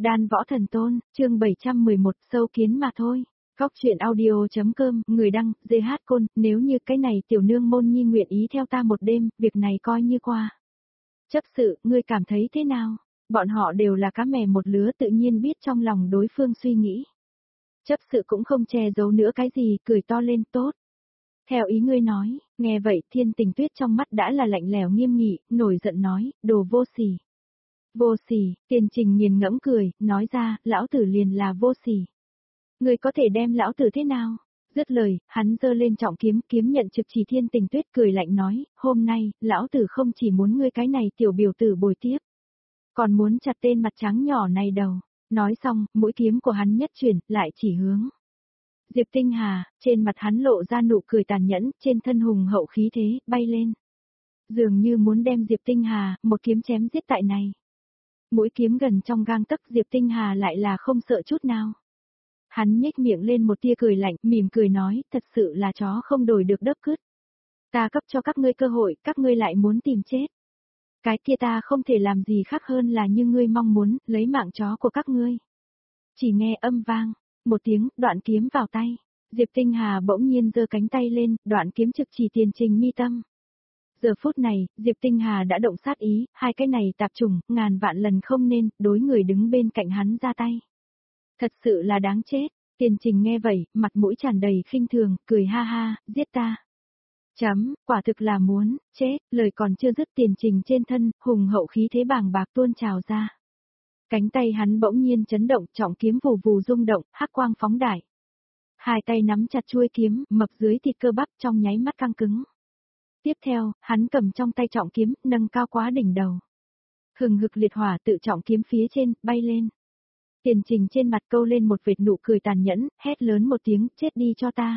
Đan Võ Thần Tôn, chương 711, sâu kiến mà thôi. Góc truyện audio.com, người đăng, GH Côn, nếu như cái này tiểu nương môn nhi nguyện ý theo ta một đêm, việc này coi như qua. Chấp sự, ngươi cảm thấy thế nào? Bọn họ đều là cá mè một lứa tự nhiên biết trong lòng đối phương suy nghĩ. Chấp sự cũng không che giấu nữa cái gì, cười to lên tốt. Theo ý ngươi nói, nghe vậy Thiên Tình Tuyết trong mắt đã là lạnh lẽo nghiêm nghị, nổi giận nói, đồ vô sỉ. Vô sỉ, Tiền Trình nghiền ngẫm cười, nói ra, lão tử liền là vô sỉ. Ngươi có thể đem lão tử thế nào? Dứt lời, hắn giơ lên trọng kiếm, kiếm nhận trực chỉ Thiên Tình Tuyết cười lạnh nói, hôm nay, lão tử không chỉ muốn ngươi cái này tiểu biểu tử bồi tiếp, còn muốn chặt tên mặt trắng nhỏ này đầu. Nói xong, mũi kiếm của hắn nhất chuyển, lại chỉ hướng Diệp Tinh Hà, trên mặt hắn lộ ra nụ cười tàn nhẫn, trên thân hùng hậu khí thế, bay lên. Dường như muốn đem Diệp Tinh Hà, một kiếm chém giết tại này. Mũi kiếm gần trong gang tấc Diệp Tinh Hà lại là không sợ chút nào. Hắn nhếch miệng lên một tia cười lạnh, mỉm cười nói, thật sự là chó không đổi được đất cứt. Ta cấp cho các ngươi cơ hội, các ngươi lại muốn tìm chết. Cái kia ta không thể làm gì khác hơn là như ngươi mong muốn, lấy mạng chó của các ngươi. Chỉ nghe âm vang, một tiếng, đoạn kiếm vào tay. Diệp Tinh Hà bỗng nhiên giơ cánh tay lên, đoạn kiếm trực chỉ Tiền Trình mi tâm. Giờ phút này, Diệp Tinh Hà đã động sát ý, hai cái này tạp trùng, ngàn vạn lần không nên, đối người đứng bên cạnh hắn ra tay. Thật sự là đáng chết. Tiền Trình nghe vậy, mặt mũi tràn đầy khinh thường, cười ha ha, giết ta. Quả thực là muốn, chết, lời còn chưa dứt Tiền Trình trên thân, hùng hậu khí thế bàng bạc tuôn trào ra. Cánh tay hắn bỗng nhiên chấn động, trọng kiếm vù vù rung động, hắc quang phóng đại. Hai tay nắm chặt chuôi kiếm, mập dưới thịt cơ bắp trong nháy mắt căng cứng. Tiếp theo, hắn cầm trong tay trọng kiếm, nâng cao quá đỉnh đầu. Hừng hực liệt hỏa tự trọng kiếm phía trên, bay lên. Tiền Trình trên mặt câu lên một vệt nụ cười tàn nhẫn, hét lớn một tiếng, chết đi cho ta.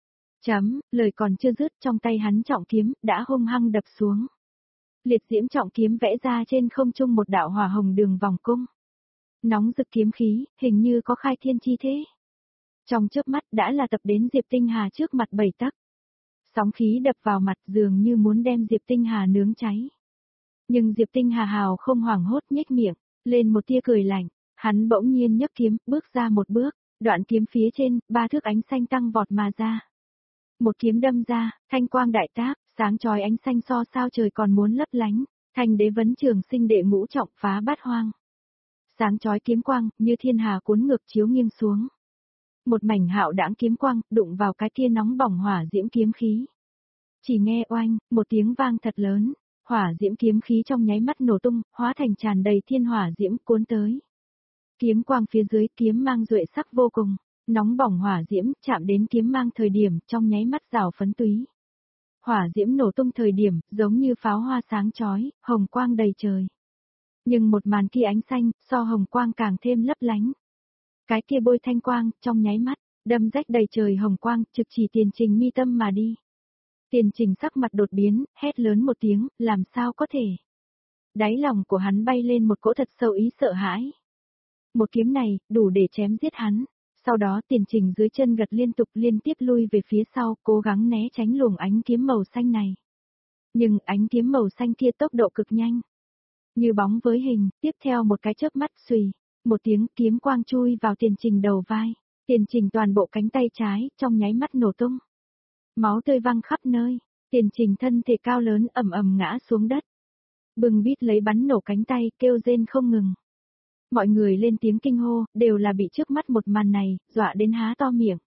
Lời còn chưa dứt, trong tay hắn trọng kiếm, đã hung hăng đập xuống. Liệt diễm trọng kiếm vẽ ra trên không trung một đạo hỏa hồng đường vòng cung. Nóng rực kiếm khí, hình như có khai thiên chi thế. Trong chớp mắt đã là tập đến Diệp Tinh Hà trước mặt 7 tấc. Sóng khí đập vào mặt dường như muốn đem Diệp Tinh Hà nướng cháy. Nhưng Diệp Tinh Hà hào không hoảng hốt nhếch miệng, lên một tia cười lạnh, hắn bỗng nhiên nhấc kiếm, bước ra một bước, đoạn kiếm phía trên, 3 thước ánh xanh tăng vọt mà ra. Một kiếm đâm ra, thanh quang đại tác, sáng chói ánh xanh so sao trời còn muốn lấp lánh, Thanh Đế Vấn Trường Sinh đệ ngũ trọng phá bát hoang. Sáng chói kiếm quang, như thiên hà cuốn ngược chiếu nghiêng xuống. Một mảnh hạo đãng kiếm quang, đụng vào cái kia nóng bỏng hỏa diễm kiếm khí. Chỉ nghe oanh, một tiếng vang thật lớn, hỏa diễm kiếm khí trong nháy mắt nổ tung, hóa thành tràn đầy thiên hỏa diễm cuốn tới. Kiếm quang phía dưới kiếm mang duệ sắc vô cùng, nóng bỏng hỏa diễm chạm đến kiếm mang thời điểm trong nháy mắt rào phấn túy. Hỏa diễm nổ tung thời điểm giống như pháo hoa sáng chói, hồng quang đầy trời. Nhưng một màn kia ánh xanh, so hồng quang càng thêm lấp lánh. Cái kia bôi thanh quang, trong nháy mắt, đâm rách đầy trời hồng quang, trực chỉ Tiền Trình mi tâm mà đi. Tiền Trình sắc mặt đột biến, hét lớn một tiếng, làm sao có thể. Đáy lòng của hắn bay lên một cỗ thật sâu ý sợ hãi. Một kiếm này, đủ để chém giết hắn. Sau đó Tiền Trình dưới chân gật liên tục liên tiếp lui về phía sau, cố gắng né tránh luồng ánh kiếm màu xanh này. Nhưng ánh kiếm màu xanh kia tốc độ cực nhanh. Như bóng với hình, tiếp theo một cái chớp mắt xùy, một tiếng kiếm quang chui vào Tiền Trình đầu vai. Tiền Trình toàn bộ cánh tay trái, trong nháy mắt nổ tung. Máu tươi văng khắp nơi, Tiền Trình thân thể cao lớn ầm ầm ngã xuống đất. Bừng bít lấy bắn nổ cánh tay, kêu rên không ngừng. Mọi người lên tiếng kinh hô, đều là bị trước mắt một màn này, dọa đến há to miệng.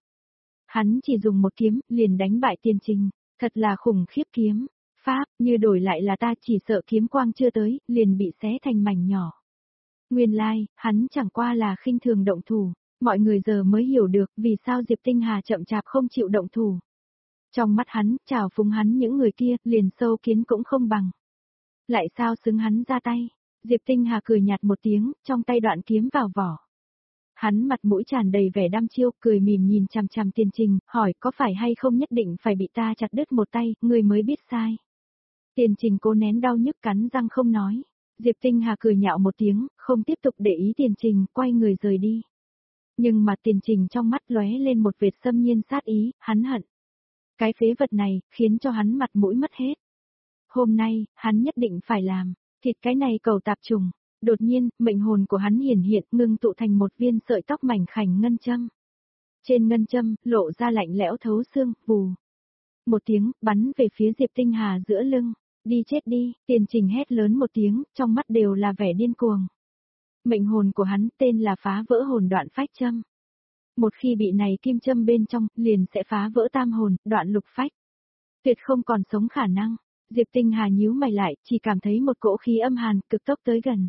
Hắn chỉ dùng một kiếm, liền đánh bại Tiền Trình, thật là khủng khiếp kiếm. Pháp, như đổi lại là ta chỉ sợ kiếm quang chưa tới, liền bị xé thành mảnh nhỏ. Nguyên lai, hắn chẳng qua là khinh thường động thủ, mọi người giờ mới hiểu được vì sao Diệp Tinh Hà chậm chạp không chịu động thủ. Trong mắt hắn, trào phúng hắn những người kia, liền sâu kiến cũng không bằng. Lại sao xứng hắn ra tay? Diệp Tinh Hà cười nhạt một tiếng, trong tay đoạn kiếm vào vỏ. Hắn mặt mũi tràn đầy vẻ đăm chiêu, cười mỉm nhìn chằm chằm Tiền Trình, hỏi có phải hay không nhất định phải bị ta chặt đứt một tay, người mới biết sai. Tiền Trình cố nén đau nhức cắn răng không nói. Diệp Tinh Hà cười nhạo một tiếng, không tiếp tục để ý Tiền Trình, quay người rời đi. Nhưng mà Tiền Trình trong mắt lóe lên một vệt xâm nhiên sát ý, hắn hận. Cái phế vật này, khiến cho hắn mặt mũi mất hết. Hôm nay, hắn nhất định phải làm, thịt cái này cầu tạp trùng. Đột nhiên, mệnh hồn của hắn hiển hiện ngưng tụ thành một viên sợi tóc mảnh khảnh ngân châm. Trên ngân châm, lộ ra lạnh lẽo thấu xương, vù. Một tiếng, bắn về phía Diệp Tinh Hà giữa lưng. Đi chết đi, Tiền Trình hét lớn một tiếng, trong mắt đều là vẻ điên cuồng. Mệnh hồn của hắn tên là phá vỡ hồn đoạn phách châm. Một khi bị này kim châm bên trong, liền sẽ phá vỡ tam hồn, đoạn lục phách. Tuyệt không còn sống khả năng. Diệp Tinh Hà nhíu mày lại, chỉ cảm thấy một cỗ khí âm hàn, cực tốc tới gần.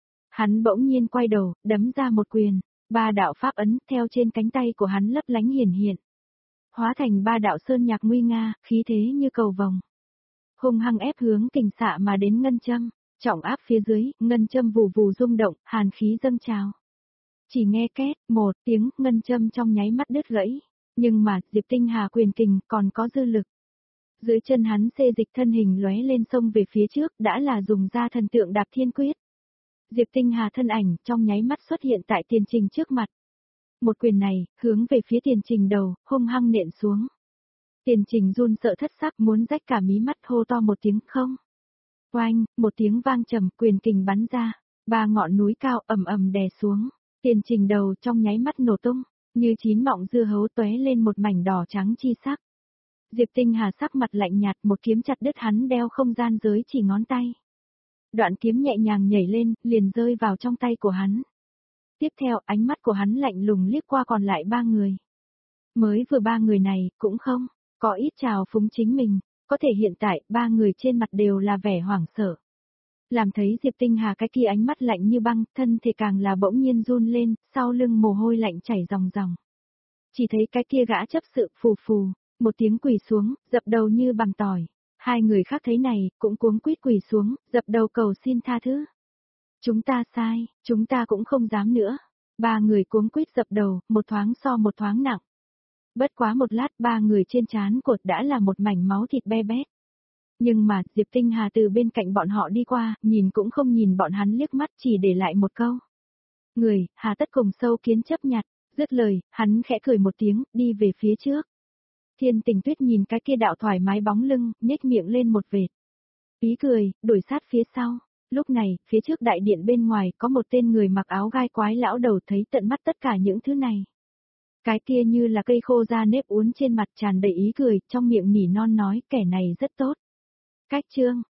Hắn bỗng nhiên quay đầu, đấm ra một quyền. Ba đạo pháp ấn, theo trên cánh tay của hắn lấp lánh hiển hiện. Hóa thành ba đạo sơn nhạc nguy nga, khí thế như cầu vồng. Hung hăng ép hướng kình xạ mà đến ngân châm. Trọng áp phía dưới, ngân châm vù vù rung động, hàn khí dâng trào. Chỉ nghe két, một tiếng, ngân châm trong nháy mắt đứt gãy. Nhưng mà, Diệp Tinh Hà quyền kình còn có dư lực. Dưới chân hắn xê dịch thân hình lóe lên sông về phía trước, đã là dùng ra thần tượng đạp thiên quyết. Diệp Tinh Hà thân ảnh trong nháy mắt xuất hiện tại Tiền Trình trước mặt. Một quyền này, hướng về phía Tiền Trình đầu, hung hăng nện xuống. Tiền Trình run sợ thất sắc muốn rách cả mí mắt hô to một tiếng không. Oanh, một tiếng vang trầm, quyền kình bắn ra, ba ngọn núi cao ầm ầm đè xuống. Tiền Trình đầu trong nháy mắt nổ tung, như chín mọng dưa hấu tóe lên một mảnh đỏ trắng chi sắc. Diệp Tinh Hà sắc mặt lạnh nhạt, một kiếm chặt đứt hắn đeo không gian giới chỉ ngón tay. Đoạn kiếm nhẹ nhàng nhảy lên, liền rơi vào trong tay của hắn. Tiếp theo, ánh mắt của hắn lạnh lùng liếc qua còn lại ba người. Mới vừa ba người này, cũng không, có ít trào phúng chính mình, có thể hiện tại, ba người trên mặt đều là vẻ hoảng sợ. Làm thấy Diệp Tinh Hà cái kia ánh mắt lạnh như băng, thân thể càng là bỗng nhiên run lên, sau lưng mồ hôi lạnh chảy ròng ròng. Chỉ thấy cái kia gã chấp sự phù phù, một tiếng quỳ xuống, dập đầu như bằng tỏi. Hai người khác thấy này, cũng cuống quýt quỳ xuống, dập đầu cầu xin tha thứ. Chúng ta sai, chúng ta cũng không dám nữa. Ba người cuống quýt dập đầu, một thoáng so một thoáng nặng. Bất quá một lát ba người trên trán cột đã là một mảnh máu thịt be bét. Nhưng mà, Diệp Tinh Hà từ bên cạnh bọn họ đi qua, nhìn cũng không nhìn bọn hắn liếc mắt chỉ để lại một câu. Người, hà tất cùng sâu kiến chấp nhặt, dứt lời, hắn khẽ cười một tiếng, đi về phía trước. Thiên Tình Tuyết nhìn cái kia đạo thoải mái bóng lưng, nhếch miệng lên một vệt. Ý cười, đuổi sát phía sau. Lúc này, phía trước đại điện bên ngoài có một tên người mặc áo gai quái lão đầu thấy tận mắt tất cả những thứ này. Cái kia như là cây khô da nếp uốn trên mặt tràn đầy ý cười, trong miệng nỉ non nói kẻ này rất tốt. Cách chương,